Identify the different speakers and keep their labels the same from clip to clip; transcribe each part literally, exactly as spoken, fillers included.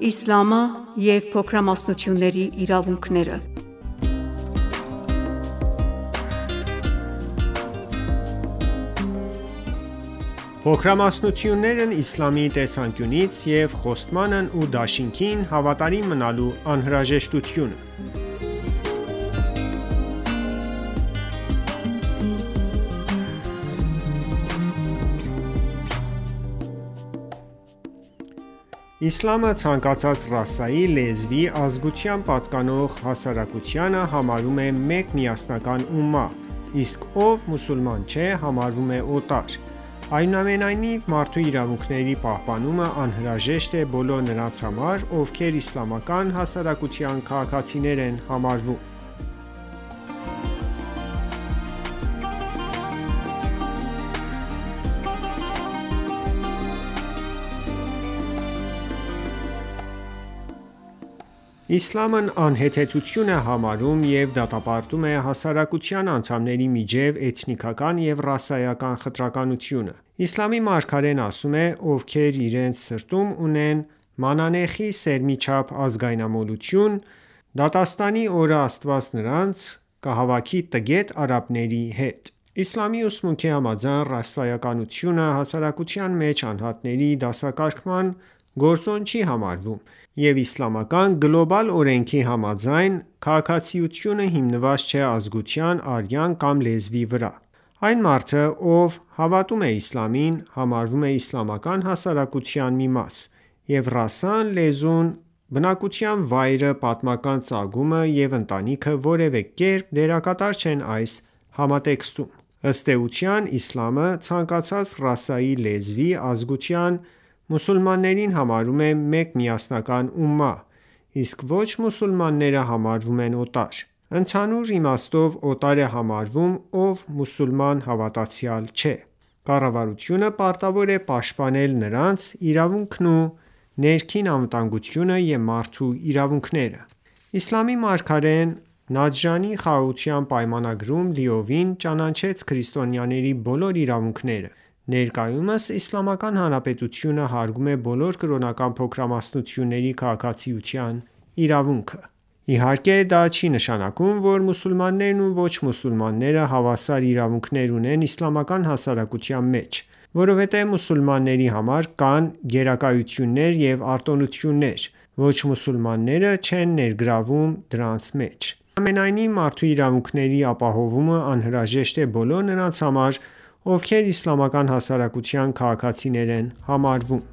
Speaker 1: Իսլամը և փոքրամասնությունների իրավունքները։
Speaker 2: Փոքրամասնություններն իսլամի տեսանկյունից և խոստմանն ու դաշինքին հավատարիմ մնալու անհրաժեշտությունը։ Իսլամը ցանկացած ռասայի, լեզվի, ազգության պատկանող հասարակությանը համարում է մեկ միասնական ումմա, իսկ ով մուսուլման չէ, համարվում է օտար: Այնուամենայնիվ, մարդու իրավունքների պահպանումը անհրաժեշտ է բոլոր նրանց համար, ովքեր իսլամական հասարակության քաղաքացիներ են համարվում: Իսլամն անհեթեթություն է համարում և դատապարտում է հասարակության անդամների միջև էթնիկական և ռասայական խտրականությունը: Իսլամի մարգարեն ասում է. «Ովքեր իրենց սրտում ունեն մանանեխի սերմի չափ ազգայնամոլություն, դատաստանի օրը Աստված նրանց կհավաքի տգետ արաբների հետ»: Իսլամի ուսմունքի համաձայն, ռասայականությունը հասարակության մեջ անհատների դասակարգման գործոն չի համարվում, և իսլամական գլոբալ օրենքի համաձայն, քաղաքացիությունը հիմնված չէ ազգության, արյան կամ լեզվի վրա: Այն մարդը, ով հավատում է իսլամին, համարվում է իսլամական հասարակության մի մաս, և ռասան, լեզուն, բնակության վայրը, պատմական ծագումը և ընտանիքը որևէ կերպ դերակատար չեն այս համատեքստում: Ըստ էության, իսլամը ցանկացած ռասայի, լեզվի, ազգության մուսուլմաններին համարում է մեկ միասնական ումմա, իսկ ոչ մուսուլմանները համարվում են օտար: Ընդհանուր իմաստով օտար է համարվում, ով մուսուլման հավատացյալ չէ: Կառավարությունը պարտավոր է պաշտպանել նրանց իրավունքն ու ներքին անվտանգությունը և մարդու իրավունքները: Իսլամի մարգարեն Նաջրանի խաղաղության պայմանագրում լիովին ճանաչեց քրիստոնյաների բոլոր իրավունքները: Ներկայումս Իսլամական Հանրապետությունը հարգում է բոլոր կրոնական փոքրամասնությունների քաղաքացիության իրավունքը: Իհարկե դա չի նշանակում, որ մուսուլմաններն ու ոչ մուսուլմանները հավասար իրավունքներ ունեն իսլամական հասարակության մեջ, որովհետև մուսուլմանների համար կան գերակայություններ և արտոնություններ, ոչ մուսուլմանները չեն ներգրավում դրանց մեջ: Այնուամենայնիվ, մարդու իրավունքների ապահովումը անհրաժեշտ է բոլոր նրանց համար, ովքեր իսլամական հասարակության քաղաքացիներ են համարվում: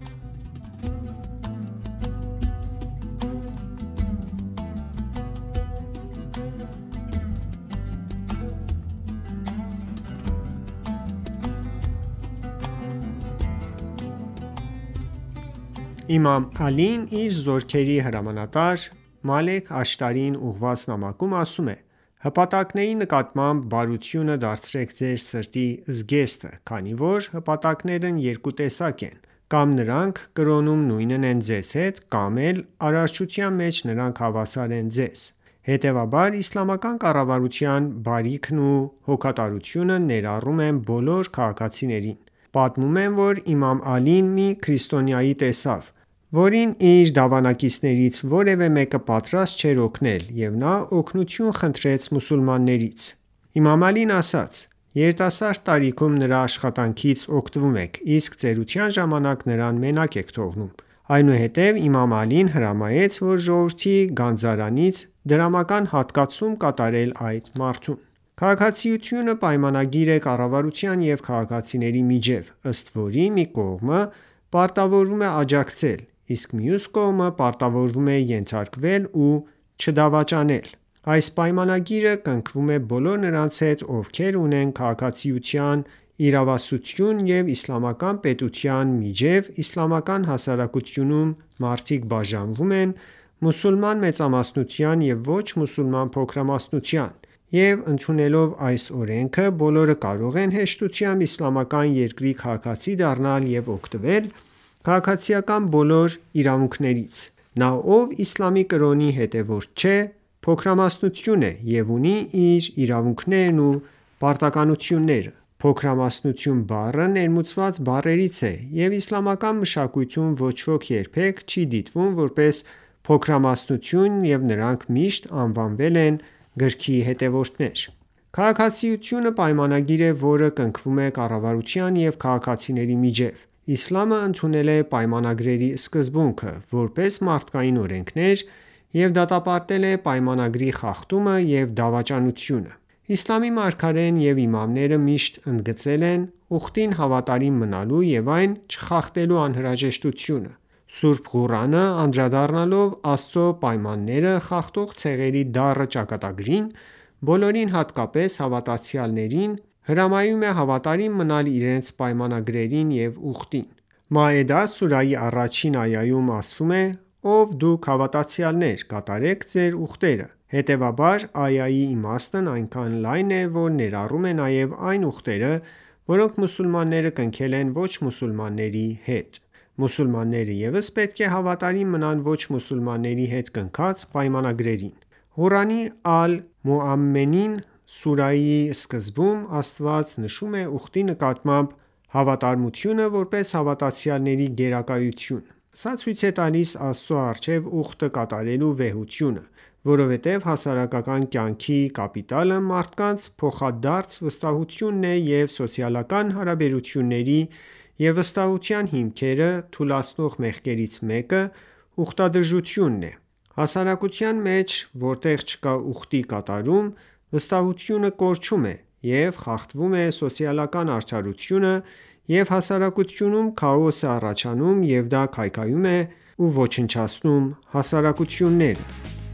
Speaker 2: Իմամ Ալին իր զորքերի հրամանատար Մալեք Աշտարին ուղղված նամակում ասում է. «Հպատակների նկատմամբ բարությունը դարձրեք ձեր սրտի զգեստը, քանի որ հպատակներն երկու տեսակ են, կամ նրանք կրոնում նույնն են ձեզ հետ, կամ էլ արարչության մեջ նրանք հավասար են ձեզ: Հետևաբար, իսլամական կառավարության բարիքն ու հոգատարությունը ներառում են բոլոր քաղաքացիներին»: Պատմում են, որ իմամ Ալին մի քրիստոնյայի տեսավ, որին իր դավանանքից որևէ մեկը պատրաստ չէր օգնել, և նա օգնություն խնդրեց մուսուլմաններից: Իմամ Ալին ասաց. «Երիտասարդ տարիքում նրա աշխատանքից օգտվում եք, իսկ ծերության ժամանակ նրան մենակ եք թողնում»: Այնուհետև իմամ Ալին հրամայեց, որ ժողովրդի գանձարանից դրամական հատկացում կատարել այդ մարդուն: Քաղաքացիությունը պայմանագիր է կառավարության և քաղաքացիների միջև, ըստ որի մի կողմը պարտավորվում է աջակցել, իսկ մյուս կողմը պարտավորվում է ենթարկվել ու չդավաճանել: Այս պայմանագիրը կնքվում է բոլոր նրանց հետ, ովքեր ունեն քաղաքացիության իրավասություն և իսլամական պետության միջև: Իսլամական հասարակությունում մարդիկ բաժանվում են մուսուլման մեծամասնության և ոչ մուսուլման փոքրամասնության, և ընդունելով այս օրենքը, բոլորը կարող են հեշտությամբ իսլամական երկրի քաղաքացի դառնալ և օգտվել քաղաքացիական բոլոր իրավունքներից: Նա, ով իսլամի կրոնի հետևորդ չէ, փոքրամասնություն է և ունի իր իրավունքներն ու պարտականությունները: Փոքրամասնություն բառը ներմուծված բառերից է, և իսլամական մշակույթում ոչ ոք երբեք չի դիտվում որպես փոքրամասնություն և նրանք միշտ անվանվել են գրքի հետևորդներ։ Քաղաքացիությունը պայմանագիր է, որը կնքվում է կառավարության և քաղաքացիների միջև։ Իսլամը ընդունել է պայմանագրերի սկզբունքը, որպես մարդկային օրենքներ և դատապարտել է պայմանագրի խախտումը և դավաճանությունը։ Իսլամի մարգարեն և իմամները միշտ ընդգծել են ուխտին հավատարիմ մնալու և այն չխախտելու անհրաժեշտությունը։ Սուրբ Ղուրանը, անդրադառնալով Աստծո պայմանները խախտող ցեղերի դառը ճակատագրին, բոլորին, հատկապես հավատացյալներին, հրամայում է հավատարիմ մնալ իրենց պայմանագրերին և ուխտին։ Մաիդա սուրահի առաջին այայում ասվում է. «Ով դուք հավատացյալներ, կատարեք ձեր ուխտերը»։ Հետևաբար, այայի իմաստն այնքան լայն է, որ ներառում է նաև այն ուխտերը, որոնք մուսուլմանները կնքել են ոչ մուսուլմանների հետ։ Մուսուլմանները ևս պետք է հավատարիմ մնան ոչ մուսուլմանների հետ կնքած պայմանագրերին։ Ղուրանի Ալ-Մոմենին սուրահի սկզբում Աստված նշում է ուխտի նկատմամբ հավատարմությունը որպես հավատացյալների գերակայություն։ Սա ցույց է տալիս Աստծո առջև ուխտը կատարելու վեհությունը, որովհետև հասարակական կյանքի կապիտալը մարդկանց փոխադարձ վստահությունն է և սոցիալական հարաբերությունների և վստահության հիմքերը թուլացնող մեղքերից մեկը ուխտադժությունն է։ Հասարակության մեջ, որտեղ չկա ուխտի կատարում, վստահությունը կորչում է և խախտվում է սոցիալական արդարությունը, և հասարակությունում քաոս է առաջանում, և դա քայքայում ու ոչնչացնում հասարակությունները։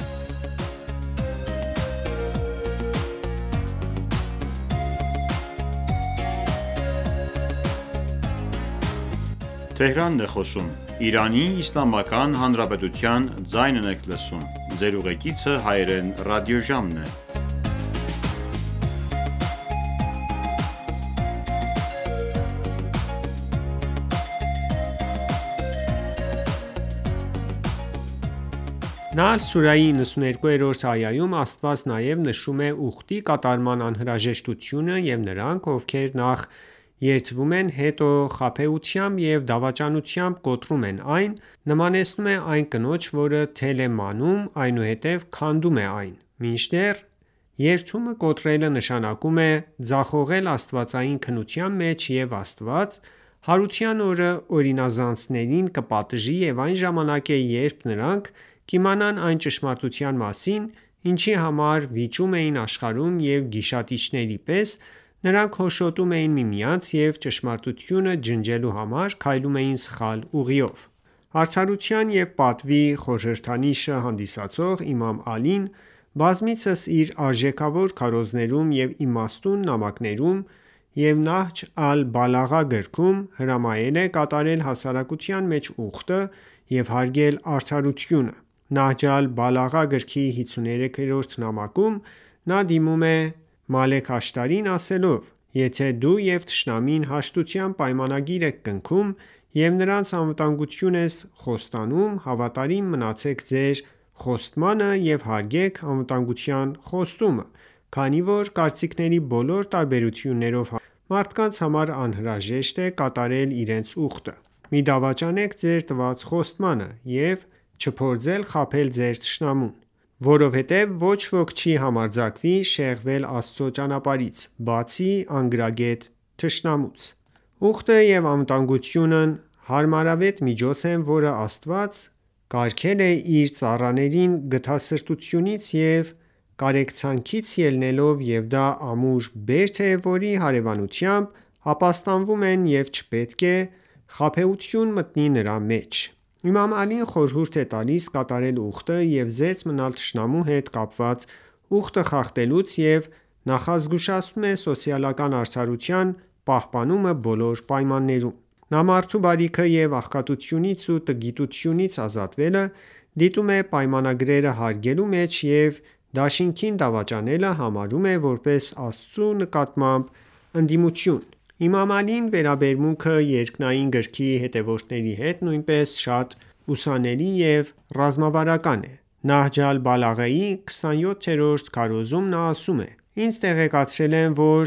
Speaker 2: Նահլ սուրահի նվսմյոթերորդ այայում Աստված նաև նշում է ուխտի կատարման անհրաժեշտությունը և նրանք, ովքեր նախ երդվում են, հետո խաբեությամբ և դավաճանությամբ կոտրում են այն, նմանեցնում է այն կնոջ, որը թել է մանում, այնուհետև քանդում է այն։ Մինչդեռ երդումը կոտրելը նշանակում է ձախողել աստվածային քննության մեջ և Աստված հարության օրը օրինազանցներին կպատժի և այն ժամանակ է, երբ նրանք կիմանան այն ճշմարտության մասին, ինչի համար վիճում էին աշխարհում և գիշատիչների պես նրանք հոշոտում էին միմյանց և ճշմարտությունը ջնջելու համար քայլում էին սխալ ուղիով։ Արդարության և պատվի խորհրդանիշը հանդիսացող իմամ Ալին բազմիցս իր արժեքավոր քարոզներում և իմաստուն նամակներում և Նահջ ալ-Բալաղա գրքում հրամայել է կատարել հասարակության մեջ ուխտը և հարգել արդարությունը։ Նահջ ալ-Բալաղա գրքի հինգսունութերորդ նամակում նա դիմում է Մալեք Աշտարին ասելով. «Եթե դու և թշնամին հաշտության պայմանագիր եք կնքում և նրանց անվտանգություն ես խոստանում, հավատարիմ մնացեք ձեր խոստմանը և հարգեք անվտանգության խոստումը, քանի որ կարծիքների բոլոր տարբերություններով մարդկանց համար անհրաժեշտ է կատարել իրենց ուխտը։ Մի դավաճանեք ձեր տված խոստմանը և չփորձել խաբել ձեր թշնամուն, որովհետև ոչ ոք չի համարձակվի շեղվել Աստծո ճանապարհից, բացի անգրագետ թշնամուց։ Ուխտը և անվտանգությունն հարմարավետ միջոց են, որը Աստված կարգել է իր ծառաներին գթասրտությունից և կարեկցանքից ելնելով և դա ամուր բերդ է, որի հարևանությամբ ապաստանվում են և չպետք է խաբեություն մտնի նրա մեջ։ Իմամ Ալին խորհուրդ է տալիս կատարել ուխտը և զերծ մնալ թշնամու հետ կապված ուխտը խախտելուց և նախազգուշացնում է սոցիալական արդարության պահպանումը բոլոր պայմաններում։ Նա մարդու բարիքը և աղքատությունից ու տգիտությունից ազատվելը դիտում է պայմանագրերը հարգելու մեջ և դաշինքին դավաճանելը համարում է որպես Աստծու նկատմամբ ընդդիմություն։ Իմամ Ալիի վերաբերմունքը երկնային գրքի հետևորդների հետ նույնպես շատ ուսանելի և ռազմավարական է։ Նահջ ալ-Բալաղայի քսանյոթերորդ քարոզում նա ասում է. «Ինձ տեղեկացրել են, որ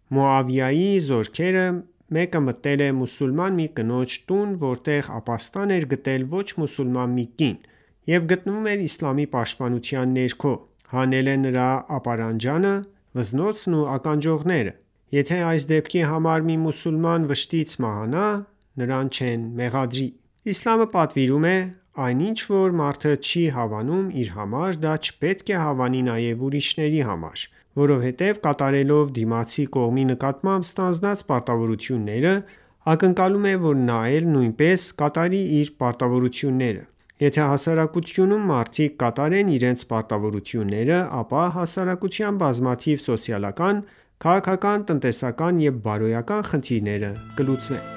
Speaker 2: Մուավիայի զորքերը մեկը մտել է մուսուլման մի կնոջ տուն, որտեղ ապաստան էր գտել ոչ մուսուլման մի կին և գտնվում էր իսլամի պաշտպանության ներքո, հանել է նրա ապարանջանը, վզնոցն ու ականջողները: Եթե այս դեպքի համար մի մուսուլման վշտից մահանա, նրան չեն մեղադրի: Իսլամը պատվիրում է այն ինչ որ մարդը չի հավանում իր համար, դա չպետք է հավանի նաև ուրիշների համար, որովհետև կատարելով դիմացի կողմի նկատմամբ ստանձնած պարտավորությունները, ակնկալում է, որ նա էլ նույնպես կատարի իր պարտավորությունները: Եթե հասարակությունում մարդիկ կատարեն իրենց պարտավորությունները, ապա հասարակության բազմաթիվ սոցիալական, քաղաքական, տնտեսական և բարոյական խնդիրները կլուծվեն: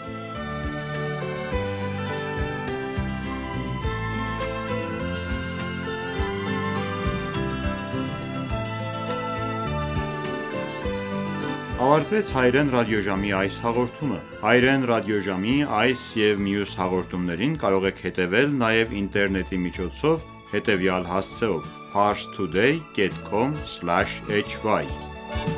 Speaker 3: Ավարտվեց հայրեն ռադիոժամի այս հաղորդումը: Հայրեն ռադիոժամի այս և մյուս հաղորդումներին կարող եք հետևել նաև ինտերնետի միջոցով հետևյալ հասցեով՝ parstoday dot com slash hy